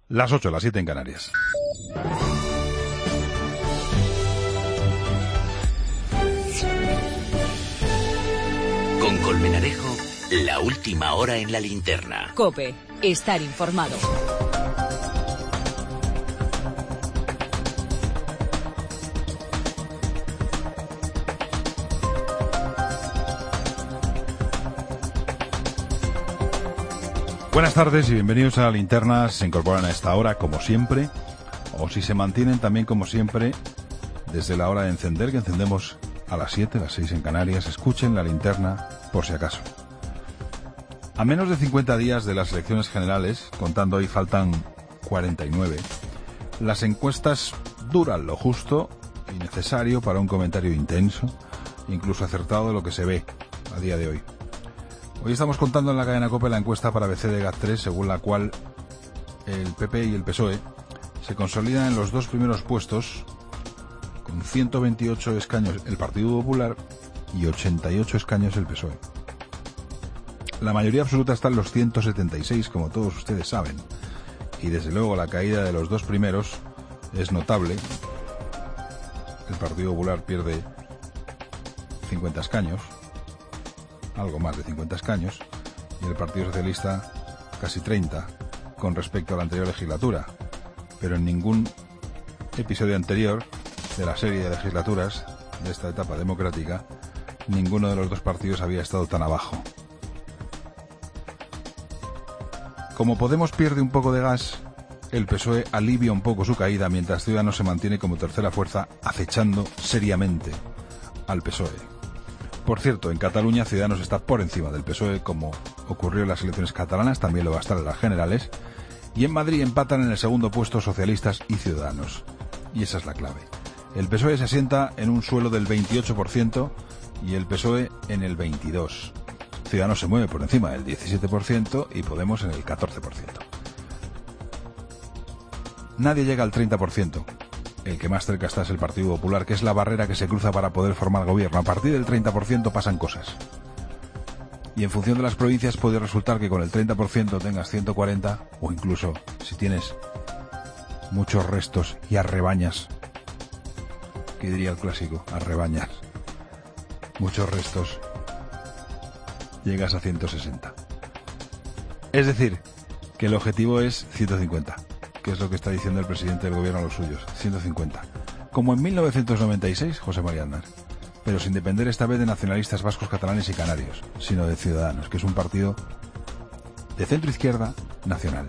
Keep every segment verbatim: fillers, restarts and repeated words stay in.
Las ocho, las siete en Canarias. Con Colmenarejo, la última hora en la linterna. COPE, estar informado. Buenas tardes y bienvenidos a la linterna. Se incorporan a esta hora como siempre, o si se mantienen también como siempre desde la hora de encender, que encendemos a las siete, las seis en Canarias. Escuchen la linterna por si acaso. A menos de cincuenta días de las elecciones generales, contando hoy faltan cuarenta y nueve, las encuestas duran lo justo y necesario para un comentario intenso, incluso acertado de lo que se ve a día de hoy. Hoy estamos contando en la cadena COPE la encuesta para B C de GAT tres, según la cual el P P y el P S O E se consolidan en los dos primeros puestos, con ciento veintiocho escaños el Partido Popular y ochenta y ocho escaños el P S O E. La mayoría absoluta está en los ciento setenta y seis, como todos ustedes saben, y desde luego la caída de los dos primeros es notable. El Partido Popular pierde cincuenta escaños, algo más de cincuenta escaños, y el Partido Socialista casi treinta con respecto a la anterior legislatura. Pero en ningún episodio anterior de la serie de legislaturas de esta etapa democrática, ninguno de los dos partidos había estado tan abajo. Como Podemos pierde un poco de gas, el P S O E alivia un poco su caída, mientras Ciudadanos se mantiene como tercera fuerza, acechando seriamente al P S O E. Por cierto, en Cataluña Ciudadanos está por encima del P S O E, como ocurrió en las elecciones catalanas, también lo va a estar en las generales, y en Madrid empatan en el segundo puesto socialistas y Ciudadanos. Y esa es la clave. El P S O E se asienta en un suelo del veintiocho por ciento y el P S O E en el veintidós por ciento. Ciudadanos se mueve por encima del diecisiete por ciento y Podemos en el catorce por ciento. Nadie llega al treinta por ciento. El que más cerca está es el Partido Popular, que es la barrera que se cruza para poder formar gobierno. A partir del treinta por ciento pasan cosas. Y en función de las provincias puede resultar que con el treinta por ciento tengas ciento cuarenta, o incluso si tienes muchos restos y arrebañas, ¿qué diría el clásico? Arrebañas. Muchos restos, llegas a ciento sesenta. Es decir, que el objetivo es ciento cincuenta. Que es lo que está diciendo el presidente del gobierno a los suyos, ciento cincuenta. Como en mil novecientos noventa y seis, José María Aznar, pero sin depender esta vez de nacionalistas vascos, catalanes y canarios, sino de Ciudadanos, que es un partido de centro-izquierda nacional.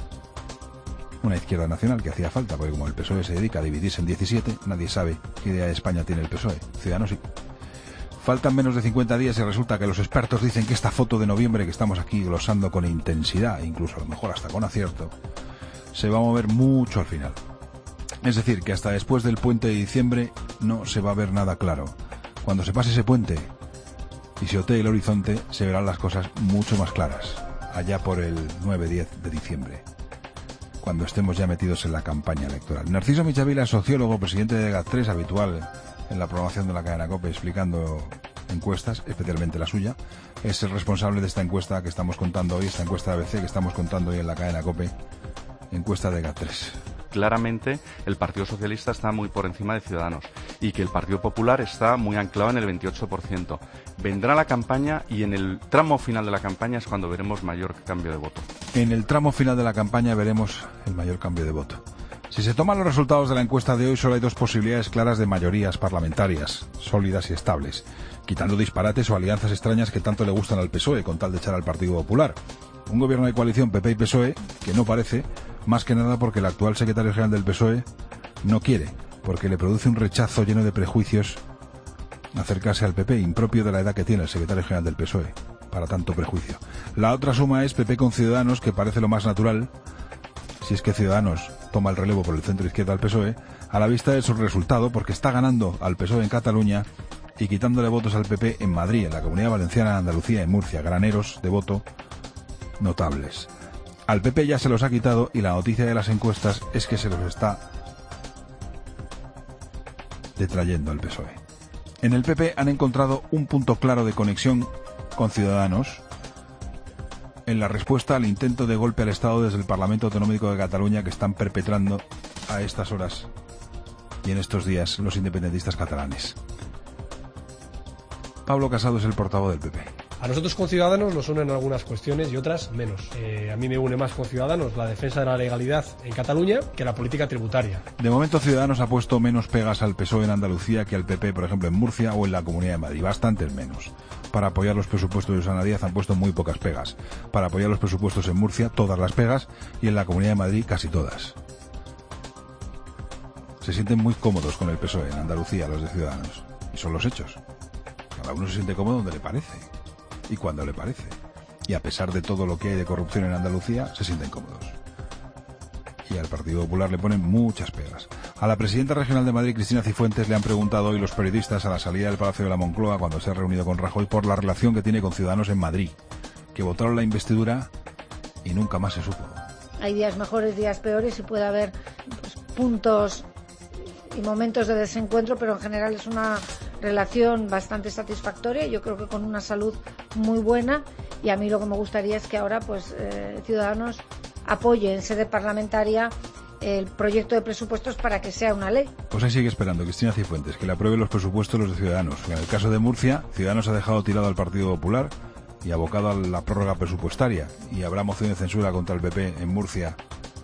Una izquierda nacional que hacía falta, porque como el P S O E se dedica a dividirse en diecisiete, nadie sabe qué idea de España tiene el P S O E. Ciudadanos sí. Faltan menos de cincuenta días y resulta que los expertos dicen que esta foto de noviembre que estamos aquí glosando con intensidad, incluso a lo mejor hasta con acierto, se va a mover mucho al final. Es decir, que hasta después del puente de diciembre no se va a ver nada claro. Cuando se pase ese puente y se otee el horizonte, se verán las cosas mucho más claras, allá por el nueve diez de diciembre, cuando estemos ya metidos en la campaña electoral. Narciso Michavila, sociólogo, presidente de GAT tres, habitual en la programación de la cadena COPE, explicando encuestas, especialmente la suya, es el responsable de esta encuesta que estamos contando hoy, esta encuesta de A B C que estamos contando hoy en la cadena COPE, encuesta de GAT tres. Claramente el Partido Socialista está muy por encima de Ciudadanos y que el Partido Popular está muy anclado en el veintiocho por ciento. Vendrá la campaña y en el tramo final de la campaña es cuando veremos mayor cambio de voto. En el tramo final de la campaña veremos el mayor cambio de voto. Si se toman los resultados de la encuesta de hoy, solo hay dos posibilidades claras de mayorías parlamentarias, sólidas y estables, quitando disparates o alianzas extrañas que tanto le gustan al P S O E con tal de echar al Partido Popular. Un gobierno de coalición P P y P S O E que no parece, más que nada porque el actual secretario general del P S O E no quiere, porque le produce un rechazo lleno de prejuicios acercarse al P P, impropio de la edad que tiene el secretario general del P S O E, para tanto prejuicio. La otra suma es P P con Ciudadanos, que parece lo más natural, si es que Ciudadanos toma el relevo por el centro izquierda al P S O E, a la vista de su resultado, porque está ganando al P S O E en Cataluña y quitándole votos al P P en Madrid, en la Comunidad Valenciana, Andalucía y Murcia, graneros de voto notables. Al P P ya se los ha quitado y la noticia de las encuestas es que se los está detrayendo al P S O E. En el P P han encontrado un punto claro de conexión con Ciudadanos en la respuesta al intento de golpe al Estado desde el Parlamento Autonómico de Cataluña que están perpetrando a estas horas y en estos días los independentistas catalanes. Pablo Casado es el portavoz del P P. A nosotros con Ciudadanos nos unen algunas cuestiones y otras menos. Eh, a mí me une más con Ciudadanos la defensa de la legalidad en Cataluña que la política tributaria. De momento Ciudadanos ha puesto menos pegas al P S O E en Andalucía que al P P, por ejemplo, en Murcia o en la Comunidad de Madrid. Bastantes menos. Para apoyar los presupuestos de Susana Díaz han puesto muy pocas pegas. Para apoyar los presupuestos en Murcia, todas las pegas, y en la Comunidad de Madrid, casi todas. Se sienten muy cómodos con el P S O E en Andalucía, los de Ciudadanos. Y son los hechos. Cada uno se siente cómodo donde le parece. Y cuando le parece. Y a pesar de todo lo que hay de corrupción en Andalucía, se sienten cómodos. Y al Partido Popular le ponen muchas pegas. A la presidenta regional de Madrid, Cristina Cifuentes, le han preguntado hoy los periodistas a la salida del Palacio de la Moncloa, cuando se ha reunido con Rajoy, por la relación que tiene con Ciudadanos en Madrid, que votaron la investidura y nunca más se supo. Hay días mejores, días peores, y puede haber pues, puntos y momentos de desencuentro, pero en general es una relación bastante satisfactoria, yo creo que con una salud muy buena, y a mí lo que me gustaría es que ahora pues eh, Ciudadanos apoye en sede parlamentaria el proyecto de presupuestos para que sea una ley. Pues ahí sigue esperando Cristina Cifuentes que le aprueben los presupuestos los de Ciudadanos. En el caso de Murcia, Ciudadanos ha dejado tirado al Partido Popular y abocado a la prórroga presupuestaria, y habrá moción de censura contra el P P en Murcia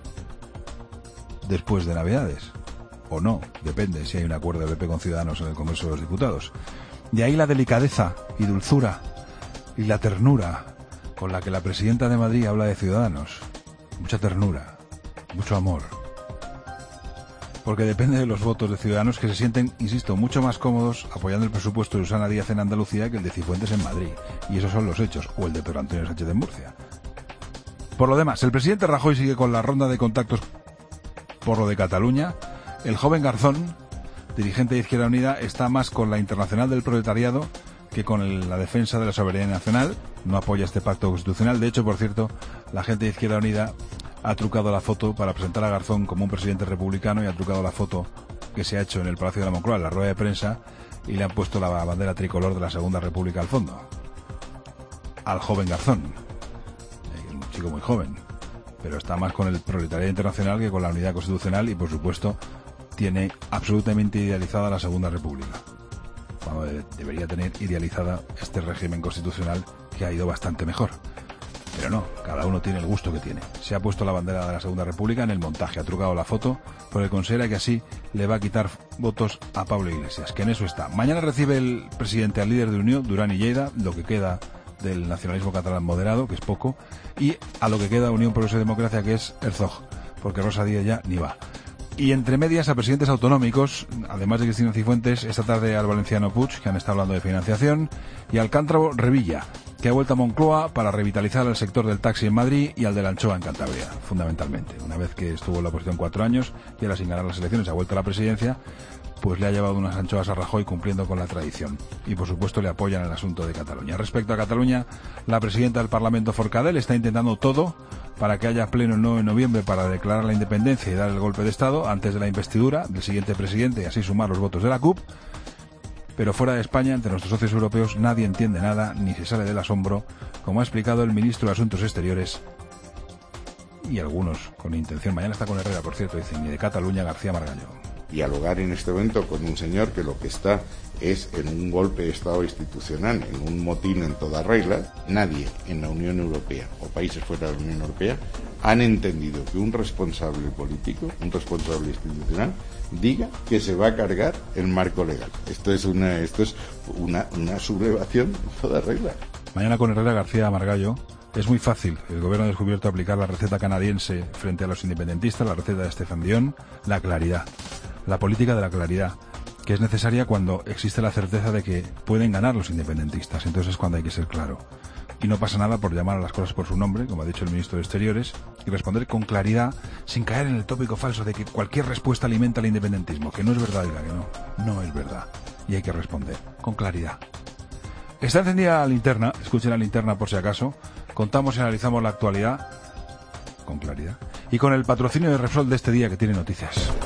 después de Navidades. O no, depende si hay un acuerdo del P P con Ciudadanos en el Congreso de los Diputados. De ahí la delicadeza y dulzura y la ternura con la que la presidenta de Madrid habla de Ciudadanos. Mucha ternura, mucho amor. Porque depende de los votos de Ciudadanos, que se sienten, insisto, mucho más cómodos apoyando el presupuesto de Susana Díaz en Andalucía que el de Cifuentes en Madrid. Y esos son los hechos, o el de Pedro Antonio Sánchez en Murcia. Por lo demás, el presidente Rajoy sigue con la ronda de contactos por lo de Cataluña. El joven Garzón, dirigente de Izquierda Unida, está más con la Internacional del Proletariado que con el, la defensa de la soberanía nacional. No apoya este pacto constitucional. De hecho, por cierto, la gente de Izquierda Unida ha trucado la foto para presentar a Garzón como un presidente republicano, y ha trucado la foto que se ha hecho en el Palacio de la Moncloa, en la rueda de prensa, y le han puesto la bandera tricolor de la Segunda República al fondo. Al joven Garzón. Un chico muy joven. Pero está más con el proletariado internacional que con la unidad constitucional, y, por supuesto, tiene absolutamente idealizada la Segunda República, cuando de, debería tener idealizada este régimen constitucional, que ha ido bastante mejor. Pero no, cada uno tiene el gusto que tiene. Se ha puesto la bandera de la Segunda República en el montaje, ha trucado la foto, porque considera que así le va a quitar votos a Pablo Iglesias, que en eso está. Mañana recibe el presidente al líder de Unión, Duran i Lleida, lo que queda del nacionalismo catalán moderado, que es poco, y a lo que queda Unión Progreso y Democracia, que es Herzog, porque Rosa Díez ya ni va. Y entre medias a presidentes autonómicos, además de Cristina Cifuentes, esta tarde al valenciano Puig, que han estado hablando de financiación, y al cántabro Revilla, que ha vuelto a Moncloa para revitalizar el sector del taxi en Madrid y al de la anchoa en Cantabria, fundamentalmente. Una vez que estuvo en la oposición cuatro años y ahora sin ganar las elecciones ha vuelto a la presidencia, pues le ha llevado unas anchoas a Rajoy, cumpliendo con la tradición. Y por supuesto le apoyan en el asunto de Cataluña. Respecto a Cataluña, la presidenta del Parlamento, Forcadell, está intentando todo para que haya pleno el nueve de noviembre para declarar la independencia y dar el golpe de Estado antes de la investidura del siguiente presidente y así sumar los votos de la C U P. Pero fuera de España, entre nuestros socios europeos, nadie entiende nada ni se sale del asombro, como ha explicado el ministro de Asuntos Exteriores, y algunos con intención. Mañana está con Herrera, por cierto, dicen, y de Cataluña, García Margallo. Dialogar en este momento con un señor que lo que está es en un golpe de Estado institucional, en un motín en toda regla. Nadie en la Unión Europea o países fuera de la Unión Europea han entendido que un responsable político, un responsable institucional, diga que se va a cargar el marco legal. Esto es una, esto es una, una sublevación en toda regla. Mañana con Herrera, García Margallo. Es muy fácil. El gobierno ha descubierto aplicar la receta canadiense frente a los independentistas, la receta de Estefan Dion, la claridad. La política de la claridad, que es necesaria cuando existe la certeza de que pueden ganar los independentistas. Entonces es cuando hay que ser claro. Y no pasa nada por llamar a las cosas por su nombre, como ha dicho el ministro de Exteriores, y responder con claridad, sin caer en el tópico falso de que cualquier respuesta alimenta el independentismo, que no es verdad, diga que no. No es verdad. Y hay que responder con claridad. Está encendida la linterna, escuchen la linterna por si acaso. Contamos y analizamos la actualidad con claridad y con el patrocinio de Repsol de este día, que tiene noticias.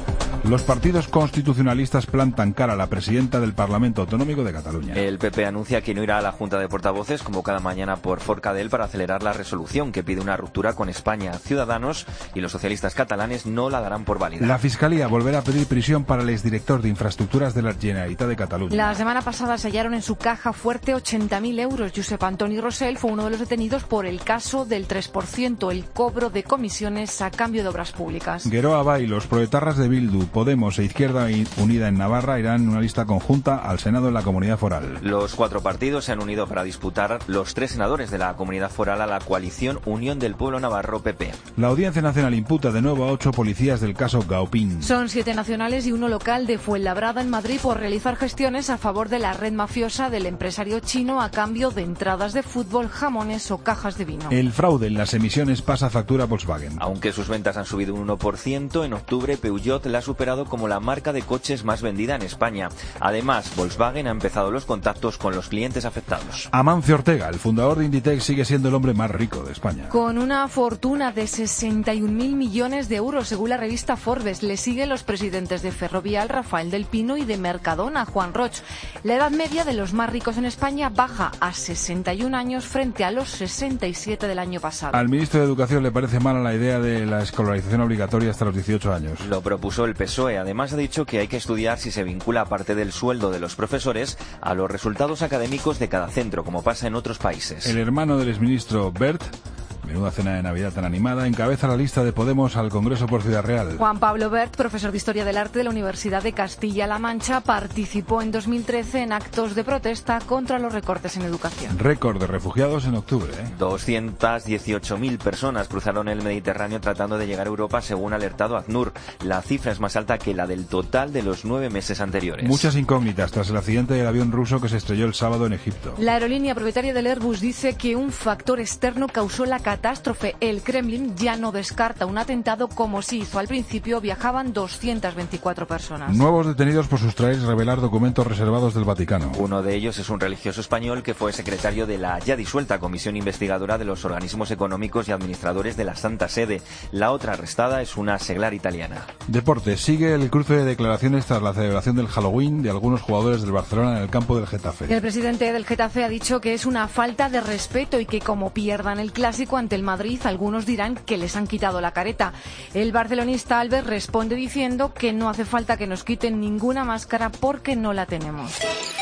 Los partidos constitucionalistas plantan cara a la presidenta del Parlamento Autonómico de Cataluña. El P P anuncia que no irá a la Junta de Portavoces convocada mañana por Forcadell para acelerar la resolución que pide una ruptura con España. Ciudadanos y los socialistas catalanes no la darán por válida. La Fiscalía volverá a pedir prisión para el exdirector de Infraestructuras de la Generalitat de Cataluña. La semana pasada se hallaron en su caja fuerte ochenta mil euros. Josep Antoni Rosell fue uno de los detenidos por el caso del tres por ciento, el cobro de comisiones a cambio de obras públicas. Geroa Bay, los proetarras de Bildu, Podemos e Izquierda Unida en Navarra irán en una lista conjunta al Senado en la Comunidad Foral. Los cuatro partidos se han unido para disputar los tres senadores de la Comunidad Foral a la coalición Unión del Pueblo Navarro P P. La Audiencia Nacional imputa de nuevo a ocho policías del caso Gaupín. Son siete nacionales y uno local de Fuenlabrada en Madrid por realizar gestiones a favor de la red mafiosa del empresario chino a cambio de entradas de fútbol, jamones o cajas de vino. El fraude en las emisiones pasa factura a Volkswagen. Aunque sus ventas han subido un uno por ciento, en octubre Peugeot la ha superado como la marca de coches más vendida en España. Además, Volkswagen ha empezado los contactos con los clientes afectados. Amancio Ortega, el fundador de Inditex, sigue siendo el hombre más rico de España. Con una fortuna de sesenta y un mil millones de euros, según la revista Forbes. Le siguen los presidentes de Ferrovial, Rafael del Pino, y de Mercadona, Juan Roch. La edad media de los más ricos en España baja a sesenta y un años frente a los sesenta y siete del año pasado. Al ministro de Educación le parece mala la idea de la escolarización obligatoria hasta los dieciocho años. Lo propuso el P S O E. Además ha dicho que hay que estudiar si se vincula parte del sueldo de los profesores a los resultados académicos de cada centro, como pasa en otros países. El hermano del exministro Bert, menuda cena de Navidad tan animada, encabeza la lista de Podemos al Congreso por Ciudad Real. Juan Pablo Bert, profesor de Historia del Arte de la Universidad de Castilla-La Mancha, participó en dos mil trece en actos de protesta contra los recortes en educación. Récord de refugiados en octubre. ¿eh? doscientas dieciocho mil personas cruzaron el Mediterráneo tratando de llegar a Europa, según ha alertado ACNUR. La cifra es más alta que la del total de los nueve meses anteriores. Muchas incógnitas tras el accidente del avión ruso que se estrelló el sábado en Egipto. La aerolínea propietaria del Airbus dice que un factor externo causó la catástrofe. El Kremlin ya no descarta un atentado como se hizo al principio. Viajaban doscientas veinticuatro personas. Nuevos detenidos por sustraer y revelar documentos reservados del Vaticano. Uno de ellos es un religioso español que fue secretario de la ya disuelta Comisión Investigadora de los Organismos Económicos y Administradores de la Santa Sede. La otra arrestada es una seglar italiana. Deportes. Sigue el cruce de declaraciones tras la celebración del Halloween de algunos jugadores del Barcelona en el campo del Getafe. El presidente del Getafe ha dicho que es una falta de respeto y que como pierdan el clásico ante el Madrid, algunos dirán que les han quitado la careta. El barcelonista Albert responde diciendo que no hace falta que nos quiten ninguna máscara porque no la tenemos.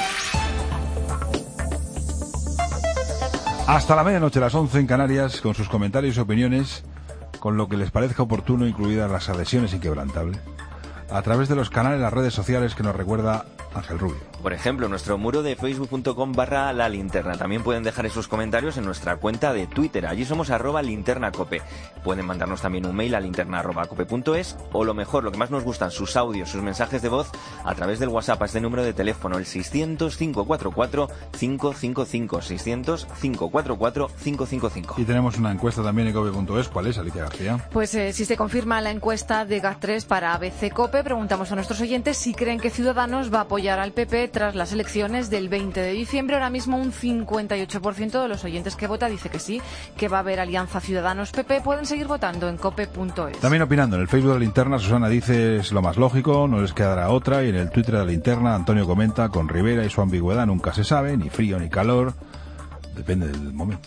Hasta la medianoche, las once en Canarias, con sus comentarios y opiniones, con lo que les parezca oportuno, incluidas las adhesiones inquebrantables, a través de los canales, las redes sociales que nos recuerda Ángel Rubio. Por ejemplo, nuestro muro de facebook punto com barra la linterna. También pueden dejar esos comentarios en nuestra cuenta de Twitter. Allí somos arroba linternacope. Pueden mandarnos también un mail a linterna arroba cope punto es, o lo mejor, lo que más nos gustan, sus audios, sus mensajes de voz a través del WhatsApp a este número de teléfono, el seiscientos, cinco cuatro cuatro, cinco cinco cinco, seiscientos, cinco cuatro cuatro, cinco cinco cinco. Y tenemos una encuesta también en cope punto es. ¿Cuál es, Alicia García? Pues eh, si se confirma la encuesta de GAT tres para A B C Cope, preguntamos a nuestros oyentes si creen que Ciudadanos va a apoyar al P P tras las elecciones del veinte de diciembre. Ahora mismo un cincuenta y ocho por ciento de los oyentes que vota dice que sí, que va a haber alianza Ciudadanos-P P. Pueden seguir votando en cope punto es. También opinando en el Facebook de la Linterna, Susana dice es lo más lógico, no les quedará otra. Y en el Twitter de la Linterna, Antonio comenta, con Rivera y su ambigüedad nunca se sabe, ni frío ni calor, depende del momento.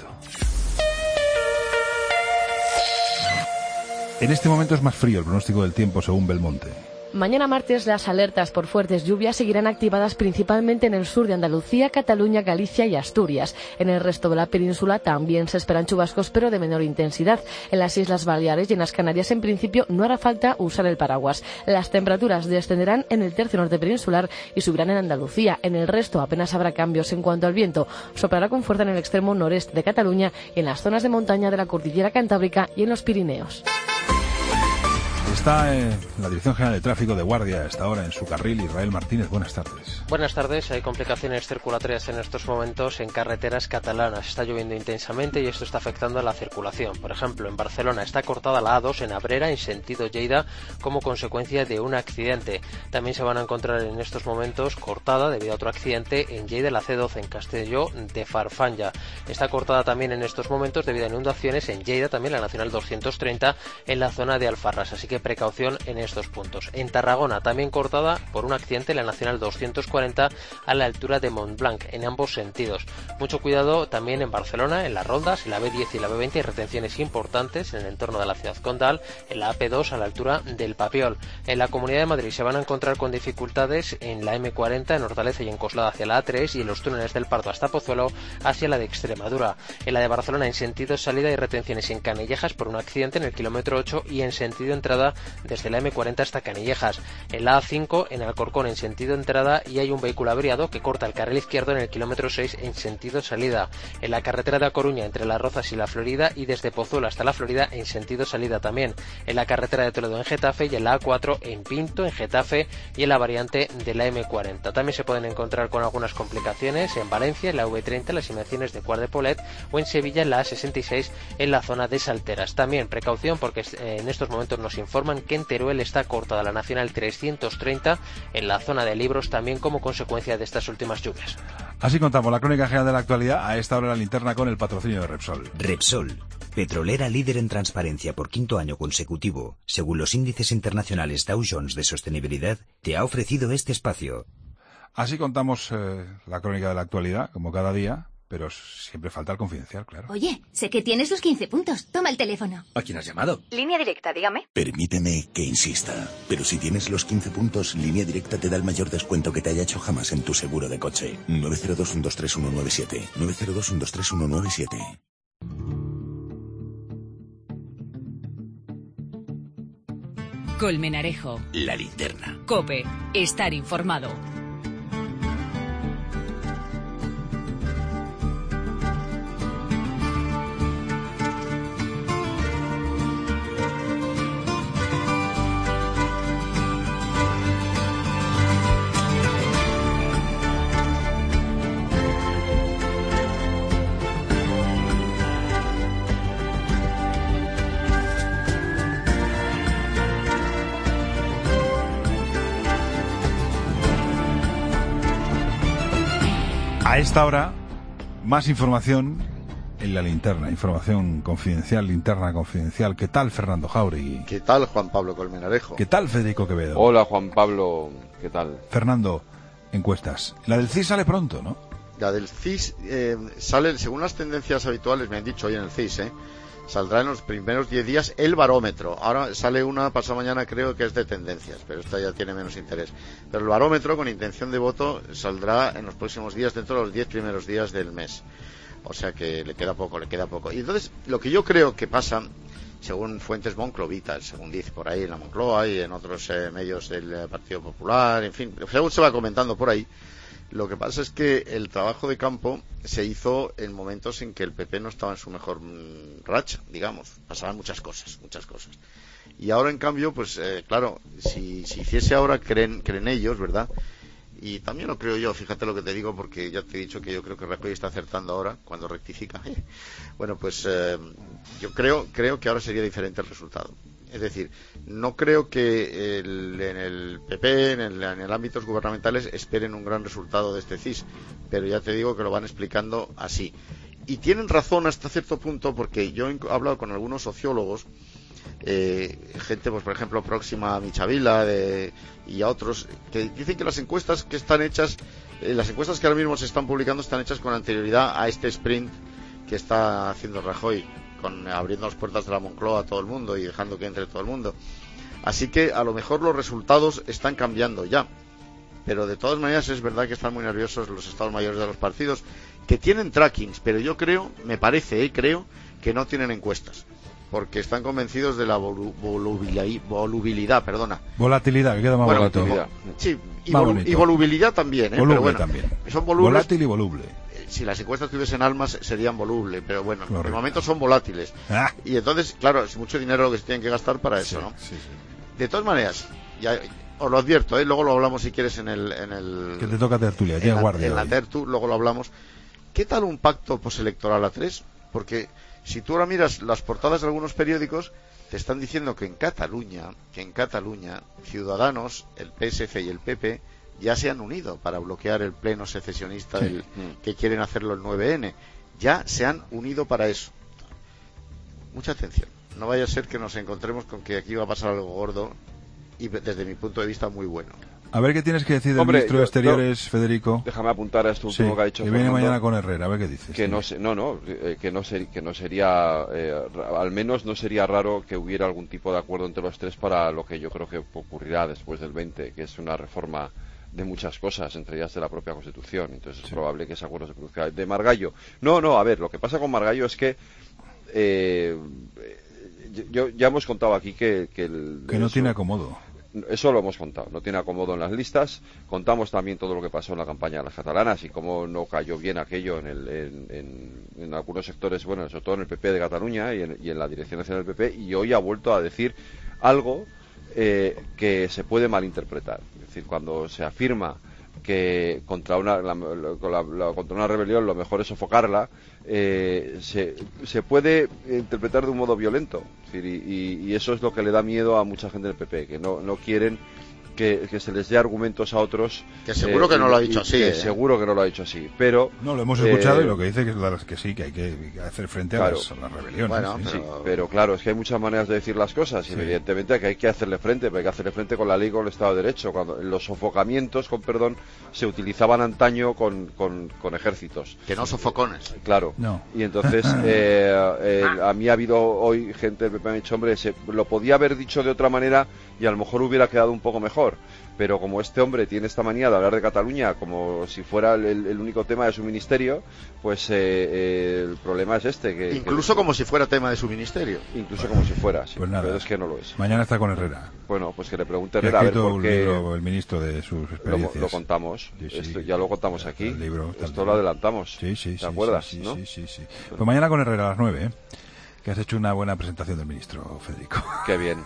En este momento es más frío el pronóstico del tiempo según Belmonte. Mañana martes las alertas por fuertes lluvias seguirán activadas principalmente en el sur de Andalucía, Cataluña, Galicia y Asturias. En el resto de la península también se esperan chubascos, pero de menor intensidad. En las Islas Baleares y en las Canarias, en principio, no hará falta usar el paraguas. Las temperaturas descenderán en el tercio norte peninsular y subirán en Andalucía. En el resto apenas habrá cambios en cuanto al viento. Soplará con fuerza en el extremo noreste de Cataluña y en las zonas de montaña de la cordillera Cantábrica y en los Pirineos. Está en la Dirección General de Tráfico de guardia a esta hora en su carril. Israel Martínez, buenas tardes. Buenas tardes. Hay complicaciones circulatorias en estos momentos en carreteras catalanas. Está lloviendo intensamente y esto está afectando a la circulación. Por ejemplo, en Barcelona está cortada la A dos en Abrera en sentido Lleida como consecuencia de un accidente. También se van a encontrar en estos momentos cortada debido a otro accidente en Lleida la C doce en Castelló de Farfanya. Está cortada también en estos momentos debido a inundaciones en Lleida, también la Nacional doscientos treinta en la zona de Alfarrás. Así que precaución en estos puntos. En Tarragona, también cortada por un accidente en la Nacional doscientos cuarenta a la altura de Montblanc, en ambos sentidos. Mucho cuidado también en Barcelona, en las rondas, en la B diez y la B veinte, hay retenciones importantes en el entorno de la ciudad condal, en la A P dos a la altura del Papiol. En la Comunidad de Madrid se van a encontrar con dificultades en la M cuarenta, en Hortaleza y en Coslada hacia la A tres, y en los túneles del Pardo hasta Pozuelo hacia la de Extremadura. En la de Barcelona, en sentido salida, hay retenciones en Canillejas por un accidente en el kilómetro ocho y en sentido entrada desde la M cuarenta hasta Canillejas. En la A cinco, en Alcorcón, en sentido entrada, y hay un vehículo averiado que corta el carril izquierdo en el kilómetro seis en sentido salida. En la carretera de A Coruña, entre Las Rozas y la Florida, y desde Pozuelo hasta la Florida en sentido salida también. En la carretera de Toledo en Getafe, y en la A cuatro en Pinto, en Getafe, y en la variante de la M cuarenta. También se pueden encontrar con algunas complicaciones en Valencia, en la V treinta, en las inmediaciones de Cuart de Polet, o en Sevilla, en la A sesenta y seis, en la zona de Salteras. También precaución porque eh, en estos momentos nos informan que en Teruel está cortada la Nacional trescientos treinta en la zona de Libros, también como consecuencia de estas últimas lluvias. Así contamos la crónica general de la actualidad, a esta hora la linterna con el patrocinio de Repsol. Repsol, petrolera líder en transparencia por quinto año consecutivo, según los índices internacionales Dow Jones de sostenibilidad, te ha ofrecido este espacio. Así contamos eh, la crónica de la actualidad, como cada día, pero siempre falta el confidencial, claro. Oye, sé que tienes los quince puntos. Toma el teléfono. ¿A quién has llamado? Línea directa, dígame. Permíteme que insista, pero si tienes los quince puntos, Línea Directa te da el mayor descuento que te haya hecho jamás en tu seguro de coche. nueve cero dos, uno dos tres, uno nueve siete. nueve cero dos, uno dos tres, uno nueve siete. Colmenarejo. La linterna. COPE. Estar informado. A esta hora, más información en la linterna, información confidencial, linterna confidencial. ¿Qué tal, Fernando Jauregui? ¿Qué tal, Juan Pablo Colmenarejo? ¿Qué tal, Federico Quevedo? Hola, Juan Pablo, ¿qué tal? Fernando, encuestas. La del C I S sale pronto, ¿no? La del C I S eh, sale, según las tendencias habituales, me han dicho hoy en el C I S, ¿eh? Saldrá en los primeros diez días el barómetro. Ahora sale una pasado mañana, creo que es de tendencias, pero esta ya tiene menos interés. Pero el barómetro, con intención de voto, saldrá en los próximos días, dentro de los diez primeros días del mes. O sea que le queda poco, le queda poco. Y entonces, lo que yo creo que pasa, según fuentes monclovitas, según dice por ahí en la Moncloa y en otros eh, medios del eh, Partido Popular, en fin, según se va comentando por ahí, lo que pasa es que el trabajo de campo se hizo en momentos en que el P P no estaba en su mejor mmm, racha, digamos. Pasaban muchas cosas, muchas cosas. Y ahora, en cambio, pues eh, claro, si, si hiciese ahora, creen, creen ellos, ¿verdad? Y también lo creo yo, fíjate lo que te digo, porque ya te he dicho que yo creo que Rajoy está acertando ahora, cuando rectifica. Bueno, pues eh, yo creo, creo que ahora sería diferente el resultado. Es decir, no creo que el, en el P P, en el, en el ámbitos gubernamentales, esperen un gran resultado de este C I S, pero ya te digo que lo van explicando así. Y tienen razón hasta cierto punto, porque yo he hablado con algunos sociólogos, eh, gente, pues por ejemplo, próxima a Michavila de, y a otros, que dicen que las encuestas que están hechas, eh, las encuestas que ahora mismo se están publicando están hechas con anterioridad a este sprint que está haciendo Rajoy, con abriendo las puertas de la Moncloa a todo el mundo y dejando que entre todo el mundo. Así que a lo mejor los resultados están cambiando ya, pero de todas maneras es verdad que están muy nerviosos los estados mayores de los partidos, que tienen trackings, pero yo creo, me parece, eh, creo que no tienen encuestas, porque están convencidos de la volu volubilidad, volubilidad, perdona. Volatilidad, que queda más bueno, barato. Sí, y, vol y volubilidad también, ¿eh? Voluble pero bueno, también. Son volubles. Volátil y voluble. Si las encuestas tuviesen almas serían volubles, pero bueno, Correcto. de momento son volátiles. Ah. Y entonces, claro, es mucho dinero lo que se tienen que gastar para eso, sí, ¿no? Sí, sí. De todas maneras, ya os lo advierto, ¿eh? Luego lo hablamos si quieres en el... En el que te toca tertulia, ya en guardia. La, en la tertu, luego lo hablamos. ¿Qué tal un pacto postelectoral a tres? Porque si tú ahora miras las portadas de algunos periódicos, te están diciendo que en Cataluña, que en Cataluña, Ciudadanos, el P S C y el P P ya se han unido para bloquear el pleno secesionista del, que quieren hacerlo el nueve ene. Ya se han unido para eso. Mucha atención. no vaya a ser que nos encontremos con que aquí va a pasar algo gordo y desde mi punto de vista muy bueno. A ver qué tienes que decir del Hombre, ministro yo, de Exteriores, yo, Federico. Déjame apuntar a esto último sí, que ha dicho que viene Fernando, mañana con Herrera, a ver qué dices. Que no, se, no, no, eh, que no, ser, que no sería, eh, al menos no sería raro que hubiera algún tipo de acuerdo entre los tres para lo que yo creo que ocurrirá después del veinte, que es una reforma de muchas cosas, entre ellas de la propia Constitución. Entonces es probable que ese acuerdo se produzca. De Margallo. No, no, a ver, lo que pasa con Margallo es que eh, yo, ya hemos contado aquí que... Que, el, que no eso, tiene acomodo. Eso lo hemos contado, no tiene acomodo en las listas. Contamos también todo lo que pasó en la campaña de las catalanas y cómo no cayó bien aquello en, el, en, en, en algunos sectores, bueno, sobre todo en el P P de Cataluña y en, y en la Dirección Nacional del P P, y hoy ha vuelto a decir algo eh, que se puede malinterpretar. Es decir, cuando se afirma que contra una, la, la, la, contra una rebelión lo mejor es sofocarla, eh, se, se puede interpretar de un modo violento. Es decir, y, y, y eso es lo que le da miedo a mucha gente del P P, que no, no quieren que, que se les dé argumentos a otros. Que seguro eh, que no lo ha dicho así. Que ¿eh? Seguro que no lo ha dicho así. Pero no, lo hemos escuchado eh, y lo que dice que es que sí, que hay que hacer frente claro, a, las, a las rebeliones. Bueno, ¿sí? Sí, pero... pero claro, es que hay muchas maneras de decir las cosas y sí. Evidentemente que hay que hacerle frente, pero hay que hacerle frente con la ley y con el Estado de Derecho. Cuando los sofocamientos, con perdón, se utilizaban antaño con, con, con ejércitos. Que no sofocones. Claro. No. Y entonces eh, eh, a mí ha habido hoy gente del P P me ha dicho, hombre, se, lo podía haber dicho de otra manera y a lo mejor hubiera quedado un poco mejor. Pero como este hombre tiene esta manía de hablar de Cataluña como si fuera el, el único tema de su ministerio, pues eh, eh, el problema es este. Que, incluso que, como si fuera tema de su ministerio. Incluso bueno, como si fuera, sí. Pues nada, pero es que no lo es. Mañana está con Herrera. Bueno, pues que le pregunte a Herrera a ver por qué... Libro, el ministro de sus experiencias. Lo, lo contamos, sí, sí, Esto, ya lo contamos aquí. El libro, Esto lo adelantamos. Sí, sí, ¿Te sí, acuerdas? Sí, sí, ¿no? sí, sí, sí. Pues mañana con Herrera a las nueve, ¿eh? Que has hecho una buena presentación del ministro, Federico. Qué bien.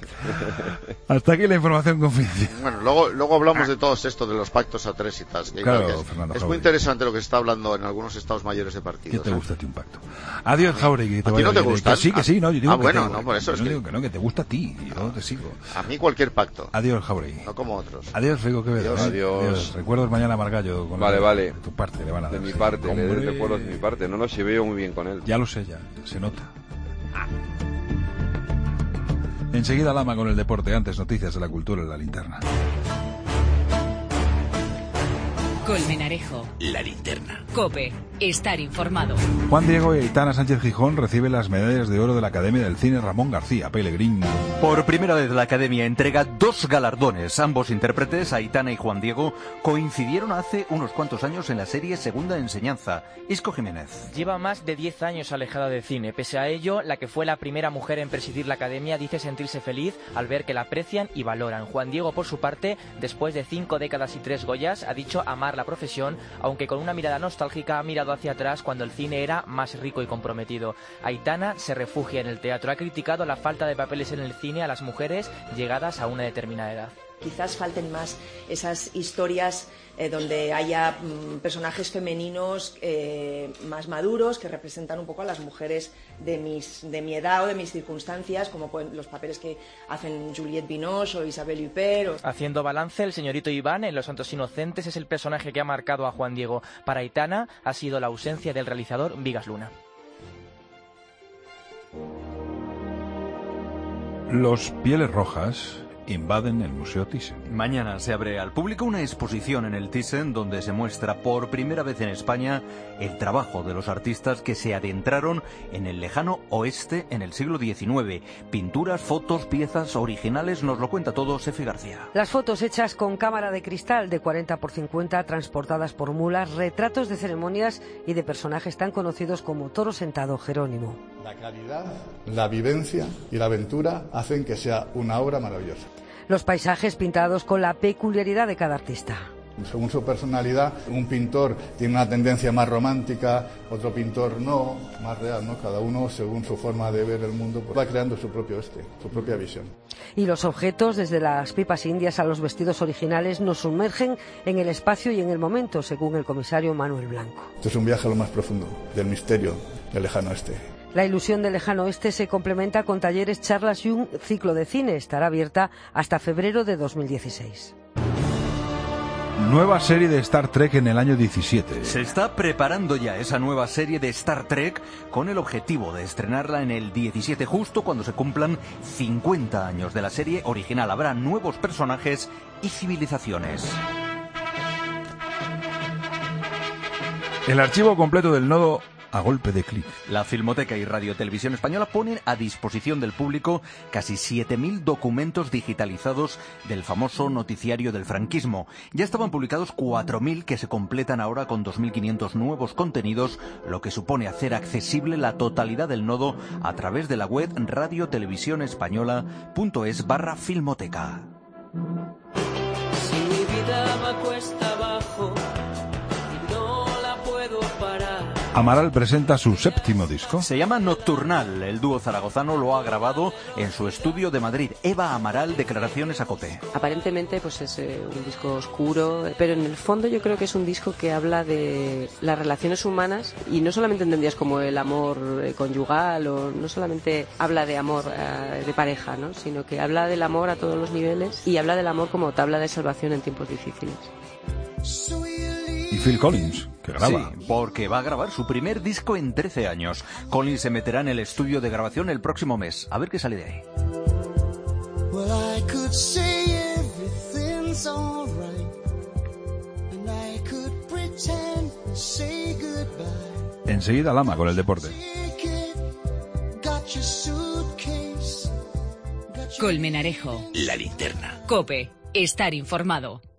Hasta aquí la información confidencial. Bueno, luego, luego hablamos de todo esto, de los pactos a tres y tal. Que claro, que es, Fernando es muy interesante lo que se está hablando en algunos estados mayores de partidos. ¿Qué te ¿eh? gusta a ti un pacto? Adiós, Jauregui. ¿A ti no te gusta? Que sí, que sí, no. Yo digo ah, que bueno, te, no, por eso yo es no que... digo que no, que te gusta a ti. Yo no te sigo. A mí cualquier pacto. Adiós, Jauregui. No como otros. Adiós, Fego Quevedo. Adiós. Adiós. Adiós. Recuerdos mañana a Margallo. Con vale, la, vale. De tu parte le van a dar. De mi sí. parte, Hombre... le doy recuerdos de mi parte. No, no, se veo muy bien con él. Ya lo sé, ya. Se nota. Enseguida Lama con el deporte, antes noticias de la cultura en la linterna. Colmenarejo. La linterna. COPE. Estar informado. Juan Diego y Aitana Sánchez Gijón reciben las medallas de oro de la Academia del Cine Ramón García Pellegrín. Por primera vez la Academia entrega dos galardones. Ambos intérpretes, Aitana y Juan Diego, coincidieron hace unos cuantos años en la serie Segunda Enseñanza. Isco Jiménez. Lleva más de diez años alejada del cine. Pese a ello, la que fue la primera mujer en presidir la Academia dice sentirse feliz al ver que la aprecian y valoran. Juan Diego, por su parte, después de cinco décadas y tres Goyas, ha dicho amar la profesión, aunque con una mirada nostálgica ha mirado hacia atrás cuando el cine era más rico y comprometido. Aitana se refugia en el teatro. Ha criticado la falta de papeles en el cine a las mujeres llegadas a una determinada edad. Quizás falten más esas historias eh, donde haya mm, personajes femeninos eh, más maduros que representan un poco a las mujeres de, mis, de mi edad o de mis circunstancias, como pueden, los papeles que hacen Juliette Binoche o Isabelle Huppert. O... Haciendo balance, el señorito Iván en Los Santos Inocentes es el personaje que ha marcado a Juan Diego. Para Aitana ha sido la ausencia del realizador Vigas Luna. Los Pieles Rojas invaden el Museo Thyssen. Mañana se abre al público una exposición en el Thyssen donde se muestra por primera vez en España el trabajo de los artistas que se adentraron en el lejano oeste en el siglo diecinueve. Pinturas, fotos, piezas originales, nos lo cuenta todo Sefi García. Las fotos hechas con cámara de cristal de cuarenta por cincuenta, transportadas por mulas, retratos de ceremonias y de personajes tan conocidos como Toro Sentado, Jerónimo. La calidad, la vivencia y la aventura hacen que sea una obra maravillosa. Los paisajes pintados con la peculiaridad de cada artista. Según su personalidad, un pintor tiene una tendencia más romántica, otro pintor no, más real, ¿no? Cada uno, según su forma de ver el mundo, pues va creando su propio este, su propia visión. Y los objetos, desde las pipas indias a los vestidos originales, nos sumergen en el espacio y en el momento, según el comisario Manuel Blanco. Esto es un viaje a lo más profundo del misterio del lejano oeste. La ilusión del lejano oeste se complementa con talleres, charlas y un ciclo de cine. Estará abierta hasta febrero de dos mil dieciséis. Nueva serie de Star Trek en el año diecisiete. Se está preparando ya esa nueva serie de Star Trek con el objetivo de estrenarla en el diecisiete, justo cuando se cumplan cincuenta años de la serie original. Habrá nuevos personajes y civilizaciones. El archivo completo del nodo a golpe de clic. La Filmoteca y Radio Televisión Española ponen a disposición del público casi siete mil documentos digitalizados del famoso noticiario del franquismo. Ya estaban publicados cuatro mil, que se completan ahora con dos mil quinientos nuevos contenidos, lo que supone hacer accesible la totalidad del nodo a través de la web radiotelevisionespañola.es barra filmoteca. Si mi vida va cuesta abajo y no la puedo parar. Amaral presenta su séptimo disco. Se llama Nocturnal. El dúo zaragozano lo ha grabado en su estudio de Madrid. Eva Amaral, declaraciones a COPE. Aparentemente pues es eh, un disco oscuro, pero en el fondo yo creo que es un disco que habla de las relaciones humanas, y no solamente entendidas como el amor eh, conyugal, o no solamente habla de amor eh, de pareja, ¿no? Sino que habla del amor a todos los niveles, y habla del amor como tabla de salvación en tiempos difíciles. Y Phil Collins, que graba. Sí, porque va a grabar su primer disco en trece años. Collins se meterá en el estudio de grabación el próximo mes. A ver qué sale de ahí. Well, I could say everything's all right, and I could pretend to say goodbye. Enseguida Lama con el deporte. Got your suitcase. Colmenarejo. La linterna. COPE. Estar informado.